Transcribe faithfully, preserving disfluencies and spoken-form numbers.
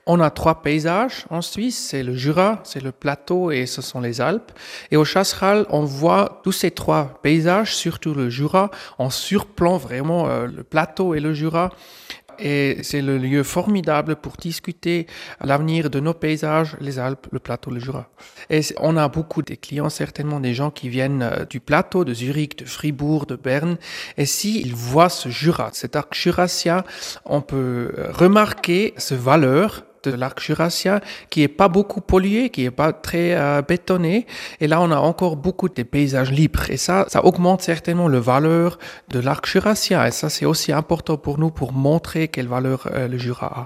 On a trois paysages en Suisse, c'est le Jura, c'est le plateau et ce sont les Alpes. Et au Chasseral, on voit tous ces trois paysages, surtout le Jura, en surplomb vraiment euh, le plateau et le Jura. Et c'est le lieu formidable pour discuter l'avenir de nos paysages, les Alpes, le plateau, le Jura. Et on a beaucoup de clients, certainement des gens qui viennent du plateau, de Zurich, de Fribourg, de Berne. Et s'ils voient ce Jura, cet arc jurassien, on peut remarquer ce valeur de l'arc jurassien qui est pas beaucoup pollué, qui est pas très euh, bétonné. Et là, on a encore beaucoup de paysages libres. Et ça, ça augmente certainement la valeur de l'arc jurassien. Et ça, c'est aussi important pour nous pour montrer quelle valeur euh, le Jura a.